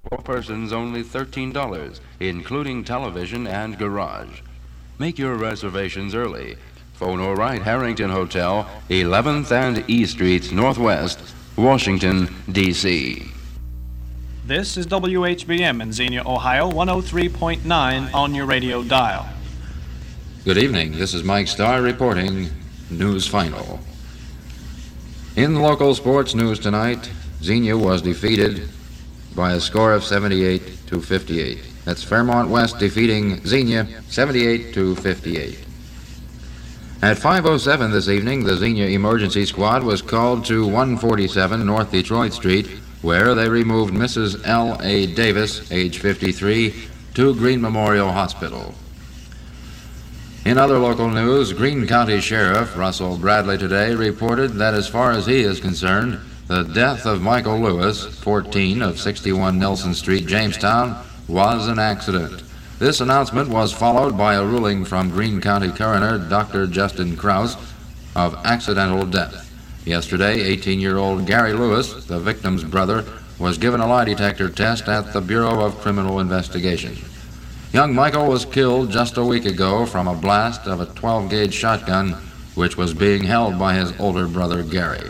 4 persons only $13, including television and garage. Make your reservations early. Phone or write Harrington Hotel, 11th and E Street, Northwest, Washington, D.C. This is WHBM in Xenia, Ohio, 103.9 on your radio dial. Good evening. This is Mike Starr reporting News Final. In the local sports news tonight, Xenia was defeated by a score of 78-58. That's Fairmont West defeating Xenia 78-58. At 5:07 this evening, the Xenia Emergency Squad was called to 147 North Detroit Street, where they removed Mrs. L.A. Davis, age 53, to Green Memorial Hospital. In other local news, Greene County Sheriff Russell Bradley today reported that as far as he is concerned, the death of Michael Lewis, 14, of 61 Nelson Street, Jamestown, was an accident. This announcement was followed by a ruling from Greene County Coroner Dr. Justin Krause of accidental death. Yesterday, 18-year-old Gary Lewis, the victim's brother, was given a lie detector test at the Bureau of Criminal Investigation. Young Michael was killed just a week ago from a blast of a 12-gauge shotgun, which was being held by his older brother Gary.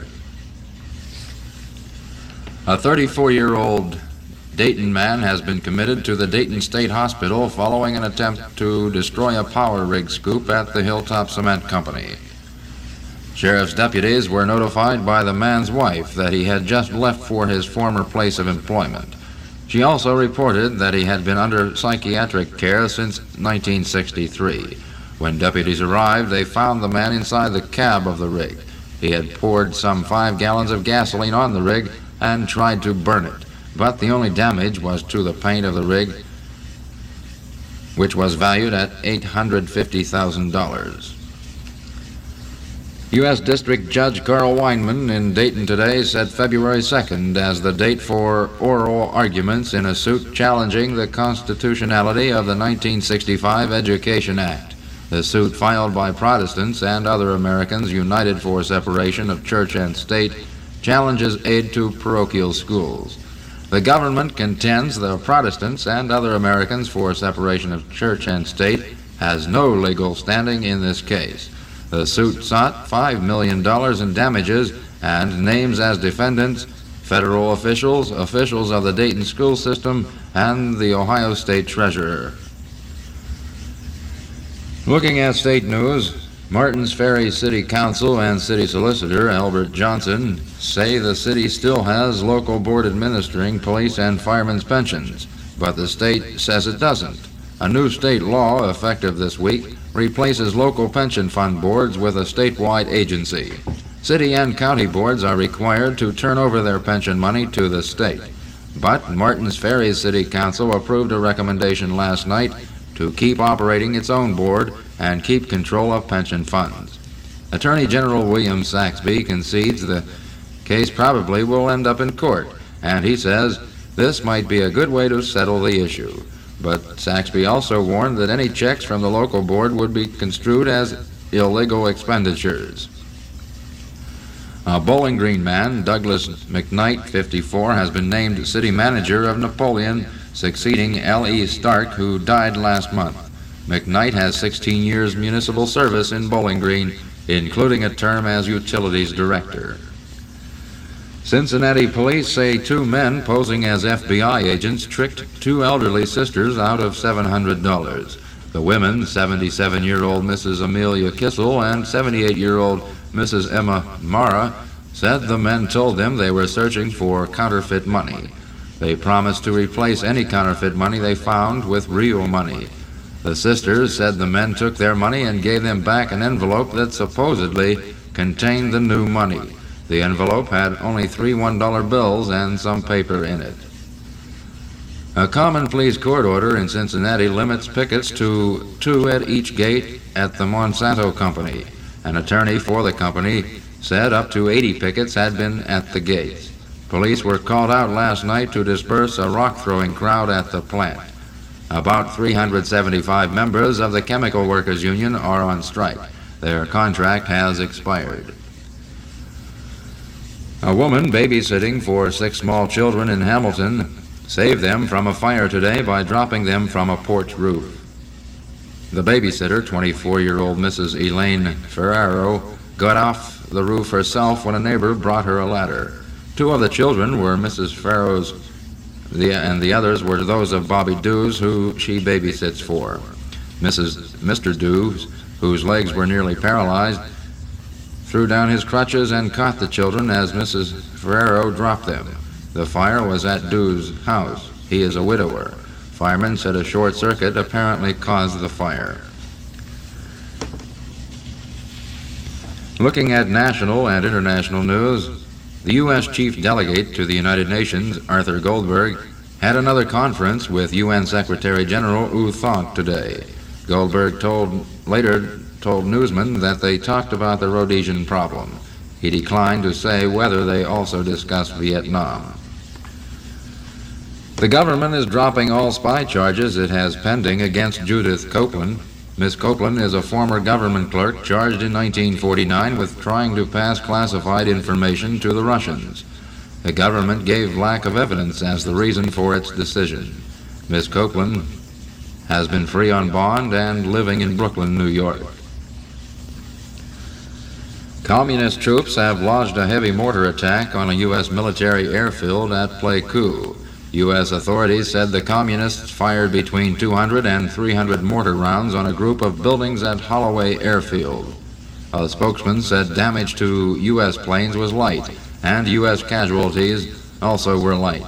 A 34-year-old Dayton man has been committed to the Dayton State Hospital following an attempt to destroy a power rig scoop at the Hilltop Cement Company. Sheriff's deputies were notified by the man's wife that he had just left for his former place of employment. She also reported that he had been under psychiatric care since 1963. When deputies arrived, they found the man inside the cab of the rig. He had poured some 5 gallons of gasoline on the rig and tried to burn it, but the only damage was to the paint of the rig, which was valued at $850,000. U.S. District Judge Carl Weinman in Dayton today set February 2nd as the date for oral arguments in a suit challenging the constitutionality of the 1965 Education Act. The suit, filed by Protestants and other Americans united for separation of church and state, challenges aid to parochial schools. The government contends the Protestants and other Americans for separation of church and state has no legal standing in this case. The suit sought $5 million in damages and names as defendants federal officials, officials of the Dayton school system, and the Ohio State Treasurer. Looking at state news, Martins Ferry City Council and City Solicitor Albert Johnson say the city still has local board administering police and firemen's pensions, but the state says it doesn't. A new state law, effective this week, replaces local pension fund boards with a statewide agency. City and county boards are required to turn over their pension money to the state. But Martins Ferry City Council approved a recommendation last night to keep operating its own board and keep control of pension funds. Attorney General William Saxby concedes the case probably will end up in court, and he says this might be a good way to settle the issue. But Saxby also warned that any checks from the local board would be construed as illegal expenditures. A Bowling Green man, Douglas McKnight, 54, has been named city manager of Napoleon, succeeding L.E. Stark, who died last month. McKnight has 16 years municipal service in Bowling Green, including a term as utilities director. Cincinnati police say 2 men posing as FBI agents tricked 2 elderly sisters out of $700. The women, 77-year-old Mrs. Amelia Kissel and 78-year-old Mrs. Emma Mara, said the men told them they were searching for counterfeit money. They promised to replace any counterfeit money they found with real money. The sisters said the men took their money and gave them back an envelope that supposedly contained the new money. The envelope had only 3 $1 bills and some paper in it. A common pleas court order in Cincinnati limits pickets to 2 at each gate at the Monsanto Company. An attorney for the company said up to 80 pickets had been at the gates. Police were called out last night to disperse a rock-throwing crowd at the plant. About 375 members of the Chemical Workers Union are on strike. Their contract has expired. A woman babysitting for 6 small children in Hamilton saved them from a fire today by dropping them from a porch roof. The babysitter, 24-year-old Mrs. Elaine Ferraro, got off the roof herself when a neighbor brought her a ladder. Two of the children were Mrs. Ferraro's, and the others were those of Bobby Dews, who she babysits for. Mr. Dews, whose legs were nearly paralyzed, threw down his crutches and caught the children as Mrs. Ferraro dropped them. The fire was at Dews' house. He is a widower. Firemen said a short circuit apparently caused the fire. Looking at national and international news, the U.S. Chief Delegate to the United Nations, Arthur Goldberg, had another conference with UN Secretary General U Thant today. Goldberg later told newsmen that they talked about the Rhodesian problem. He declined to say whether they also discussed Vietnam. The government is dropping all spy charges it has pending against Judith Copeland. Ms. Copeland is a former government clerk charged in 1949 with trying to pass classified information to the Russians. The government gave lack of evidence as the reason for its decision. Ms. Copeland has been free on bond and living in Brooklyn, New York. Communist troops have lodged a heavy mortar attack on a U.S. military airfield at Pleiku. U.S. authorities said the communists fired between 200 and 300 mortar rounds on a group of buildings at Holloway Airfield. A spokesman said damage to U.S. planes was light, and U.S. casualties also were light.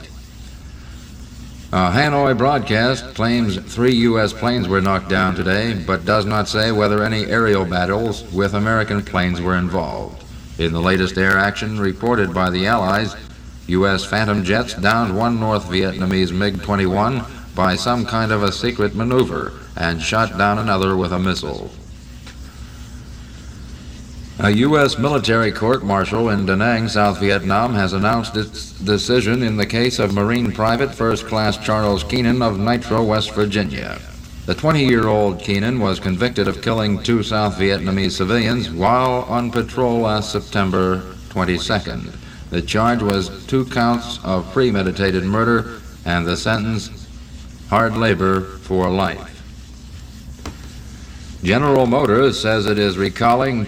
A Hanoi broadcast claims 3 U.S. planes were knocked down today, but does not say whether any aerial battles with American planes were involved. In the latest air action reported by the Allies, U.S. Phantom jets downed one North Vietnamese MiG-21 by some kind of a secret maneuver and shot down another with a missile. A U.S. military court-martial in Da Nang, South Vietnam, has announced its decision in the case of Marine Private First Class Charles Keenan of Nitro, West Virginia. The 20-year-old Keenan was convicted of killing 2 South Vietnamese civilians while on patrol last September 22nd. The charge was 2 counts of premeditated murder, and the sentence, hard labor for life. General Motors says it is recalling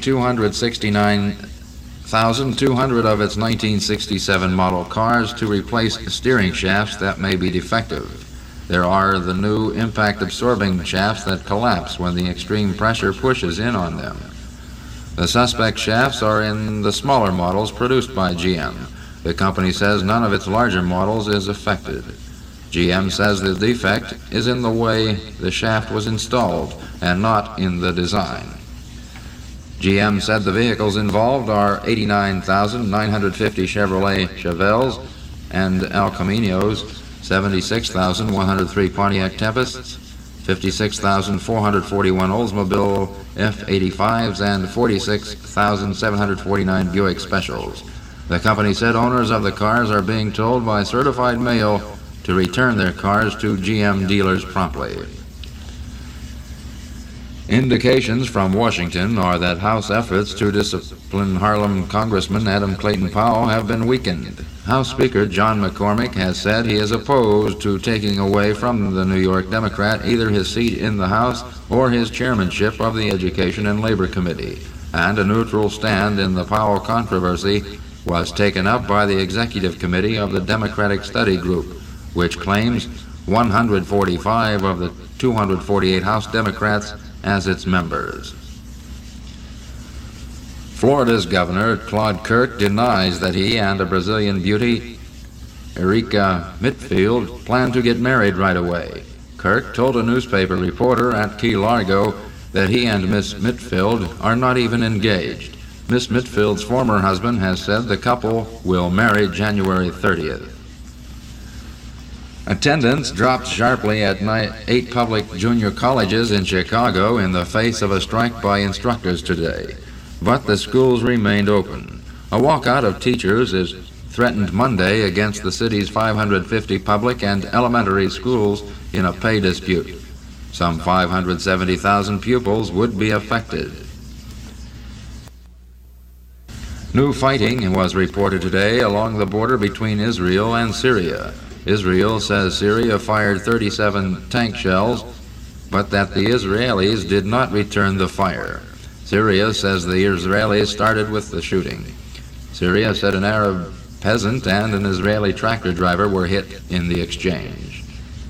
269,200 of its 1967 model cars to replace steering shafts that may be defective. There are the new impact-absorbing shafts that collapse when the extreme pressure pushes in on them. The suspect shafts are in the smaller models produced by GM. The company says none of its larger models is affected. GM says the defect is in the way the shaft was installed and not in the design. GM said the vehicles involved are 89,950 Chevrolet Chevelles and El Caminos, 76,103 Pontiac Tempests, 56,441 Oldsmobile F-85s, and 46,749 Buick Specials. The company said owners of the cars are being told by certified mail to return their cars to GM dealers promptly. Indications from Washington are that House efforts to discipline Harlem Congressman Adam Clayton Powell have been weakened. House Speaker John McCormick has said he is opposed to taking away from the New York Democrat either his seat in the House or his chairmanship of the Education and Labor Committee, and a neutral stand in the Powell controversy was taken up by the Executive Committee of the Democratic Study Group, which claims 145 of the 248 House Democrats as its members. Florida's Governor Claude Kirk denies that he and a Brazilian beauty, Erika Mitfield, plan to get married right away. Kirk told a newspaper reporter at Key Largo that he and Miss Mitfield are not even engaged. Miss Mitfield's former husband has said the couple will marry January 30th. Attendance dropped sharply at 8 public junior colleges in Chicago in the face of a strike by instructors today, but the schools remained open. A walkout of teachers is threatened Monday against the city's 550 public and elementary schools in a pay dispute. Some 570,000 pupils would be affected. New fighting was reported today along the border between Israel and Syria. Israel says Syria fired 37 tank shells, but that the Israelis did not return the fire. Syria says the Israelis started with the shooting. Syria said an Arab peasant and an Israeli tractor driver were hit in the exchange.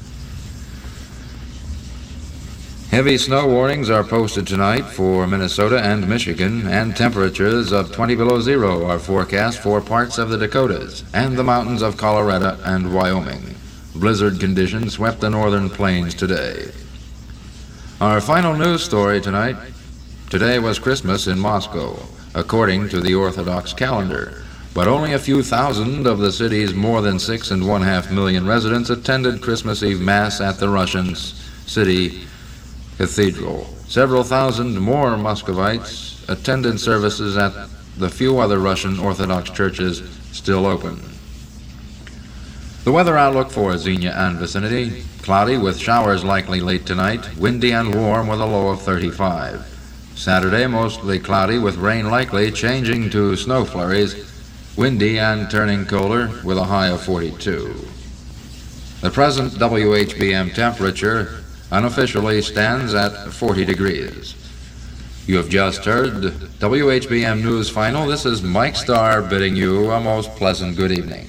Heavy snow warnings are posted tonight for Minnesota and Michigan, and temperatures of 20 below zero are forecast for parts of the Dakotas and the mountains of Colorado and Wyoming. Blizzard conditions swept the northern plains today. Our final news story tonight. Today was Christmas in Moscow, according to the Orthodox calendar, but only a few thousand of the city's more than 6.5 million residents attended Christmas Eve Mass at the Russian city cathedral. Several thousand more Muscovites attended services at the few other Russian Orthodox churches still open. The weather outlook for Xenia and vicinity: cloudy with showers likely late tonight, windy and warm with a low of 35. Saturday, mostly cloudy with rain likely, changing to snow flurries, windy and turning colder with a high of 42. The present WHBM temperature unofficially stands at 40 degrees. You have just heard WHBM News Final. This is Mike Starr bidding you a most pleasant good evening.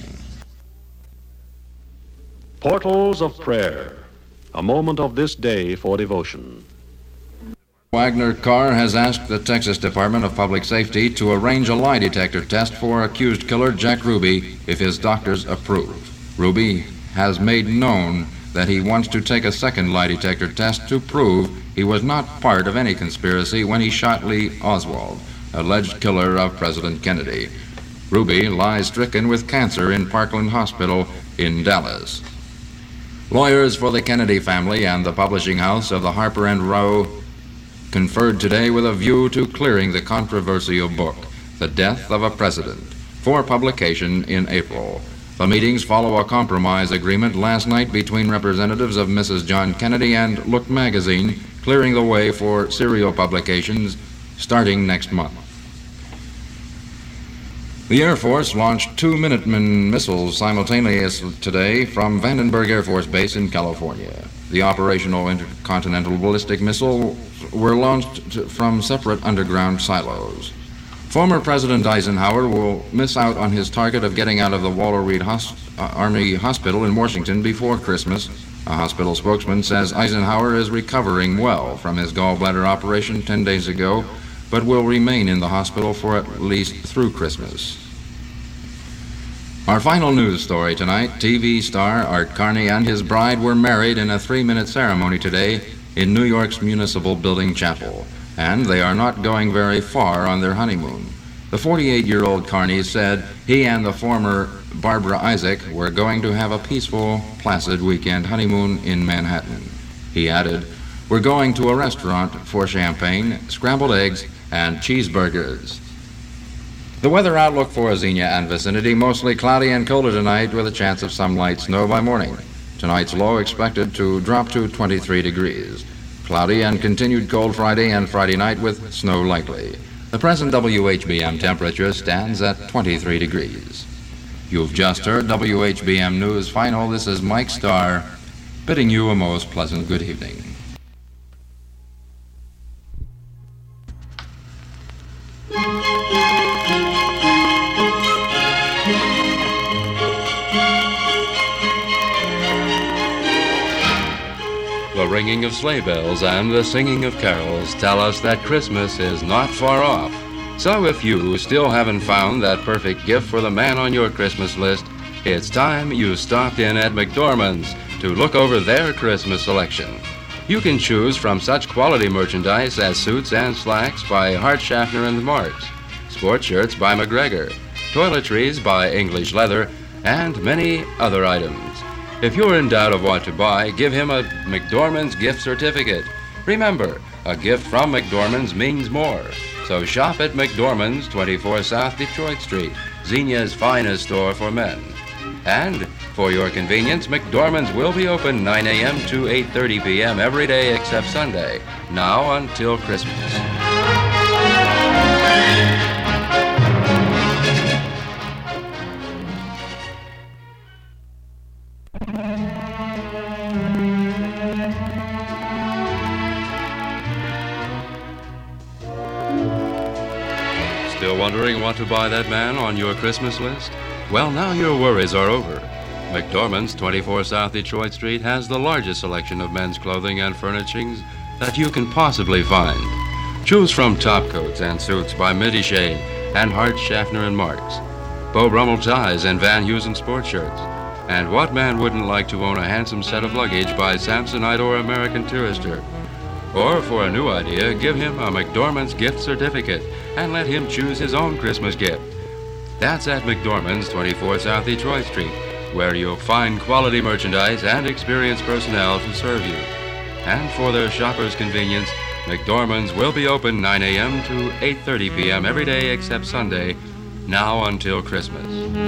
Portals of Prayer, a moment of this day for devotion. Wagner Carr has asked the Texas Department of Public Safety to arrange a lie detector test for accused killer Jack Ruby if his doctors approve. Ruby has made known that he wants to take a second lie detector test to prove he was not part of any conspiracy when he shot Lee Oswald, alleged killer of President Kennedy. Ruby lies stricken with cancer in Parkland Hospital in Dallas. Lawyers for the Kennedy family and the publishing house of the Harper & Row conferred today with a view to clearing the controversial book, The Death of a President, for publication in April. The meetings follow a compromise agreement last night between representatives of Mrs. John Kennedy and Look magazine, clearing the way for serial publications starting next month. The Air Force launched 2 Minuteman missiles simultaneously today from Vandenberg Air Force Base in California. The operational intercontinental ballistic missiles were launched from separate underground silos. Former President Eisenhower will miss out on his target of getting out of the Walter Reed Army Hospital in Washington before Christmas. A hospital spokesman says Eisenhower is recovering well from his gallbladder operation 10 days ago, but will remain in the hospital for at least through Christmas. Our final news story tonight: TV star Art Carney and his bride were married in a 3-minute ceremony today in New York's Municipal Building Chapel, and they are not going very far on their honeymoon. The 48-year-old Carney said he and the former Barbara Isaac were going to have a peaceful, placid weekend honeymoon in Manhattan. He added, "We're going to a restaurant for champagne, scrambled eggs, and cheeseburgers." The weather outlook for Xenia and vicinity: mostly cloudy and colder tonight with a chance of some light snow by morning. Tonight's low expected to drop to 23 degrees. Cloudy and continued cold Friday and Friday night with snow likely. The present WHBM temperature stands at 23 degrees. You've just heard WHBM News Final. This is Mike Starr bidding you a most pleasant good evening. The ringing of sleigh bells and the singing of carols tell us that Christmas is not far off. So if you still haven't found that perfect gift for the man on your Christmas list, it's time you stopped in at McDormand's to look over their Christmas selection. You can choose from such quality merchandise as suits and slacks by Hart Schaffner and Marks, sport shirts by McGregor, toiletries by English Leather, and many other items. If you're in doubt of what to buy, give him a McDormand's gift certificate. Remember, a gift from McDormand's means more. So shop at McDormand's, 24 South Detroit Street, Xenia's finest store for men. And for your convenience, McDormand's will be open 9 a.m. to 8:30 p.m. every day except Sunday, now until Christmas. Still wondering what to buy that man on your Christmas list? Well, now your worries are over. McDormand's, 24 South Detroit Street, has the largest selection of men's clothing and furnishings that you can possibly find. Choose from top coats and suits by Mitty Shane and Hart, Schaffner & Marks, Beau Brummel ties and Van Heusen sport shirts. And what man wouldn't like to own a handsome set of luggage by Samsonite or American Tourister? Or, for a new idea, give him a McDormand's gift certificate and let him choose his own Christmas gift. That's at McDormand's, 24 South Detroit Street, where you'll find quality merchandise and experienced personnel to serve you. And for their shoppers' convenience, McDormand's will be open 9 a.m. to 8:30 p.m. every day except Sunday, now until Christmas.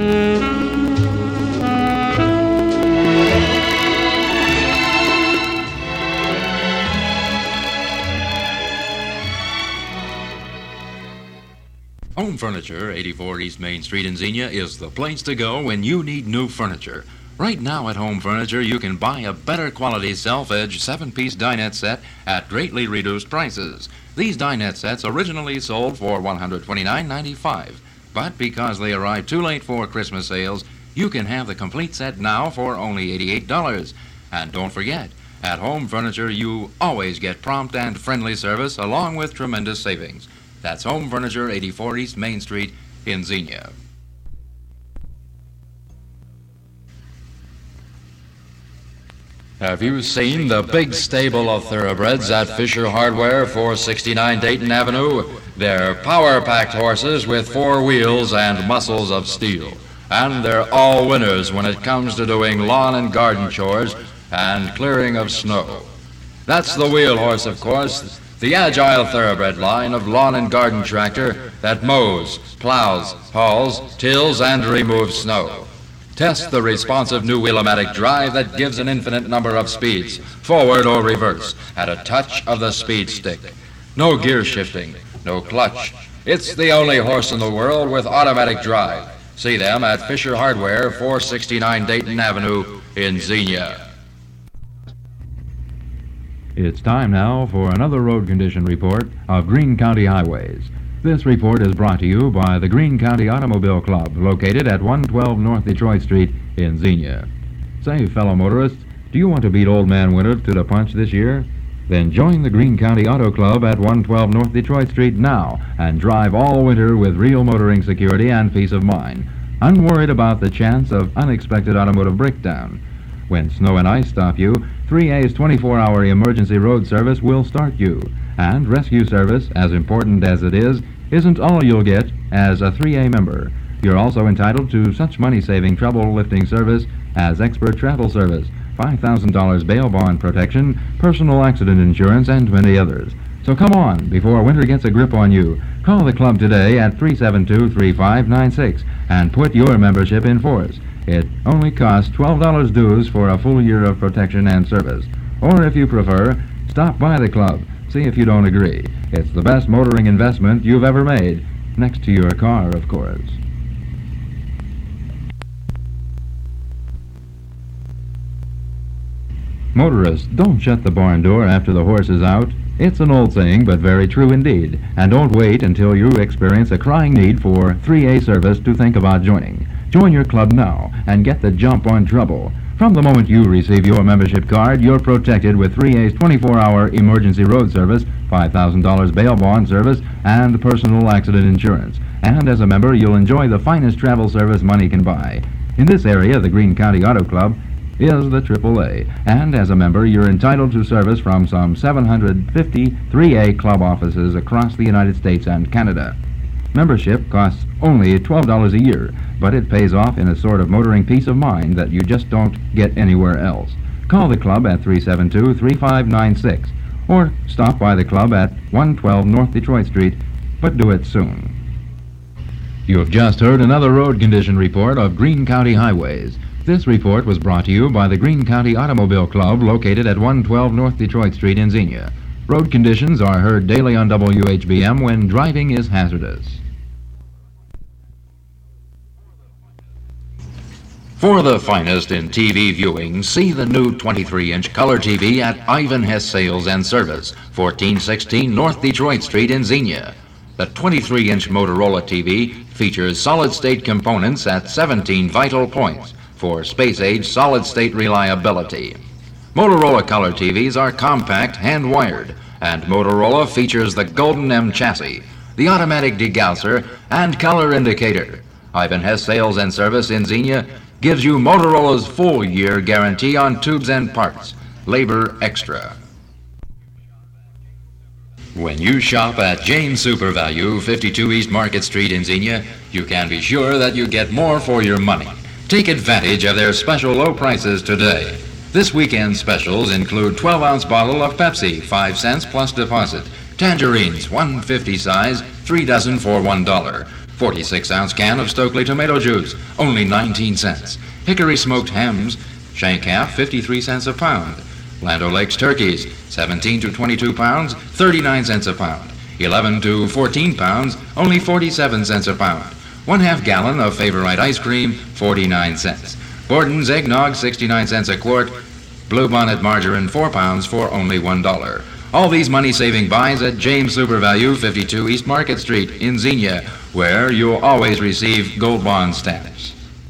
Home Furniture, 84 East Main Street in Xenia, is the place to go when you need new furniture. Right now at Home Furniture, you can buy a better quality self-edge 7-piece dinette set at greatly reduced prices. These dinette sets originally sold for $129.95, but because they arrived too late for Christmas sales, you can have the complete set now for only $88. And don't forget, at Home Furniture, you always get prompt and friendly service along with tremendous savings. That's Home Furniture, 84 East Main Street in Xenia. Have you seen the big stable of thoroughbreds at Fisher Hardware, 469 Dayton Avenue? They're power-packed horses with 4 wheels and muscles of steel. And they're all winners when it comes to doing lawn and garden chores and clearing of snow. That's the wheel horse, of course. The agile thoroughbred line of lawn and garden tractor that mows, plows, hauls, tills, and removes snow. Test the responsive new Wheel-O-Matic drive that gives an infinite number of speeds, forward or reverse, at a touch of the speed stick. No gear shifting, no clutch. It's the only horse in the world with automatic drive. See them at Fisher Hardware, 469 Dayton Avenue in Xenia. It's time now for another road condition report of Greene County Highways. This report is brought to you by the Greene County Automobile Club, located at 112 North Detroit Street in Xenia. Say, fellow motorists, do you want to beat Old Man Winter to the punch this year? Then join the Greene County Auto Club at 112 North Detroit Street now and drive all winter with real motoring security and peace of mind, unworried about the chance of unexpected automotive breakdown. When snow and ice stop you, 3A's 24-hour emergency road service will start you. And rescue service, as important as it is, isn't all you'll get as a 3A member. You're also entitled to such money-saving trouble-lifting service as expert travel service, $5,000 bail bond protection, personal accident insurance, and many others. So come on, before winter gets a grip on you. Call the club today at 372-3596 and put your membership in force. It only costs $12 dues for a full year of protection and service. Or if you prefer, stop by the club. See if you don't agree. It's the best motoring investment you've ever made, next to your car, of course. Motorists, don't shut the barn door after the horse is out. It's an old saying, but very true indeed. And don't wait until you experience a crying need for 3A service to think about joining. Join your club now and get the jump on trouble. From the moment you receive your membership card, you're protected with 3A's 24-hour emergency road service, $5,000 bail bond service, and personal accident insurance. And as a member, you'll enjoy the finest travel service money can buy. In this area, the Greene County Auto Club is the AAA, and as a member, you're entitled to service from some 750 3A club offices across the United States and Canada. Membership costs only $12 a year, but it pays off in a sort of motoring peace of mind that you just don't get anywhere else. Call the club at 372-3596, or stop by the club at 112 North Detroit Street, but do it soon. You've just heard another road condition report of Greene County Highways. This report was brought to you by the Greene County Automobile Club, located at 112 North Detroit Street in Xenia. Road conditions are heard daily on WHBM when driving is hazardous. For the finest in TV viewing, see the new 23-inch color TV at Ivan Hess Sales and Service, 1416 North Detroit Street in Xenia. The 23-inch Motorola TV features solid-state components at 17 vital points for space-age solid-state reliability. Motorola color TVs are compact, hand-wired, and Motorola features the Golden M chassis, the automatic degausser, and color indicator. Ivan Hess Sales and Service in Xenia gives you Motorola's full-year guarantee on tubes and parts. Labor extra. When you shop at James Super Value, 52 East Market Street in Xenia, you can be sure that you get more for your money. Take advantage of their special low prices today. This weekend's specials include 12-ounce bottle of Pepsi, 5 cents plus deposit. Tangerines, 150 size, 3 dozen for $1. 46-ounce can of Stokely tomato juice, only 19 cents. Hickory smoked hams, shank half, 53 cents a pound. Land O'Lakes turkeys, 17 to 22 pounds, 39 cents a pound. 11 to 14 pounds, only 47 cents a pound. 1/2 gallon of Favorite ice cream, 49 cents. Borden's eggnog, 69 cents a quart. Bluebonnet margarine, 4 pounds for only $1. All these money-saving buys at James Super Value, 52 East Market Street in Xenia, where you'll always receive Gold Bond stamps.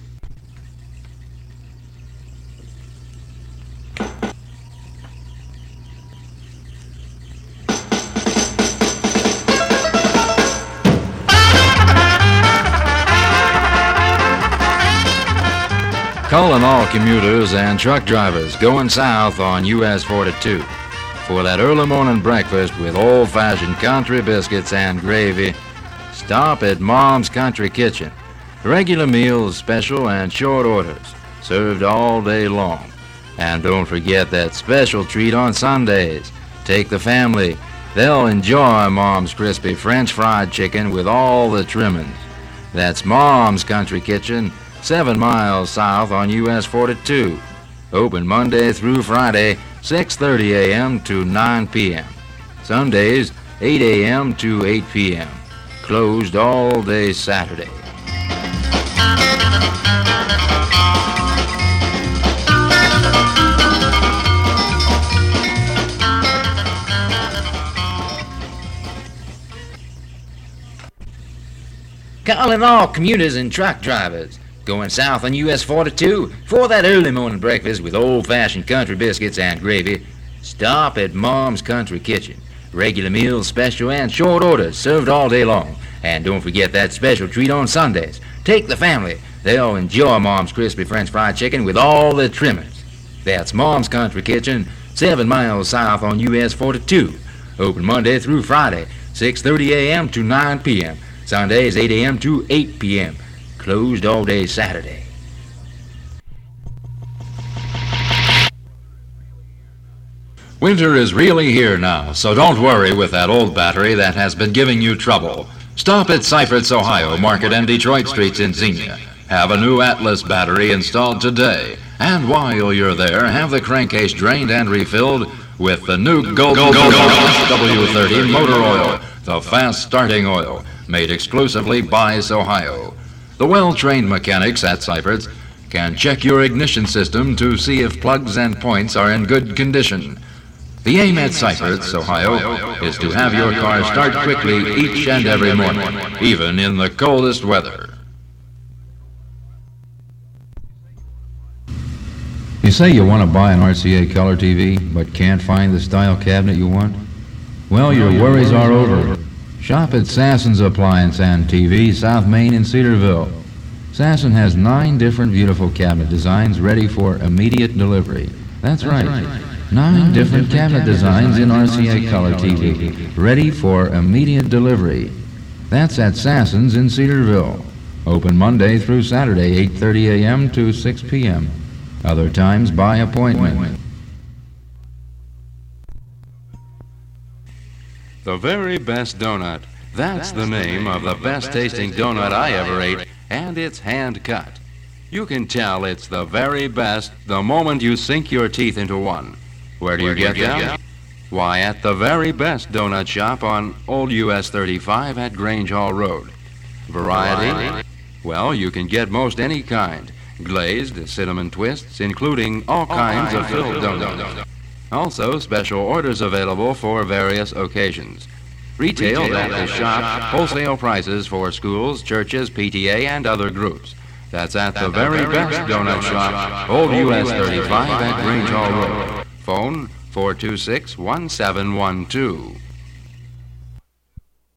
Calling all commuters and truck drivers going south on US 42 for that early morning breakfast with old-fashioned country biscuits and gravy. Stop at Mom's Country Kitchen. Regular meals, special and short orders, served all day long. And don't forget that special treat on Sundays. Take the family. They'll enjoy Mom's crispy French fried chicken with all the trimmings. That's Mom's Country Kitchen, 7 miles south on US 42. Open Monday through Friday, 6:30 a.m. to 9 p.m. Sundays, 8 a.m. to 8 p.m. Closed all day Saturday. Calling all commuters and truck drivers going south on US 42 for that early morning breakfast with old-fashioned country biscuits and gravy. Stop at Mom's Country Kitchen. Regular meals, special and short orders, served all day long. And don't forget that special treat on Sundays. Take the family. They'll enjoy Mom's crispy French fried chicken with all the trimmings. That's Mom's Country Kitchen, 7 miles south on US 42. Open Monday through Friday, 6:30 a.m. to 9 p.m. Sundays, 8 a.m. to 8 p.m. Closed all day Saturday. Winter is really here now, so don't worry with that old battery that has been giving you trouble. Stop at Seifert's Ohio Market and Detroit Streets in Xenia. Have a new Atlas battery installed today. And while you're there, have the crankcase drained and refilled with the new W30 motor oil, the fast-starting oil, made exclusively by Ohio. The well-trained mechanics at Seifert's can check your ignition system to see if plugs and points are in good condition. The aim at Seifert's, Ohio, is to have your car start quickly each and every morning, even in the coldest weather. You say you want to buy an RCA color TV, but can't find the style cabinet you want? Well, your worries are over. Shop at Sasson's Appliance and TV, South Main in Cedarville. Sasson has 9 different beautiful cabinet designs ready for immediate delivery. That's right. 9 different cabinet designs in RCA color TV, ready for immediate delivery. That's at Sasson's in Cedarville. Open Monday through Saturday, 8:30 a.m. to 6 p.m. Other times by appointment. The very best donut. That's the name of the best tasting donut I ever ate, and it's hand cut. You can tell it's the very best the moment you sink your teeth into one. Where do you get them? Why, at the very best donut shop on Old US 35 at Grange Hall Road. Variety? Well, you can get most any kind. Glazed, cinnamon twists, including all kinds of filled donuts. Also, special orders available for various occasions. Retailed at the shop, wholesale prices for schools, churches, PTA, and other groups. That's at the very best donut shop, Old US 35 at Grange Hall Road. Phone 426-1712.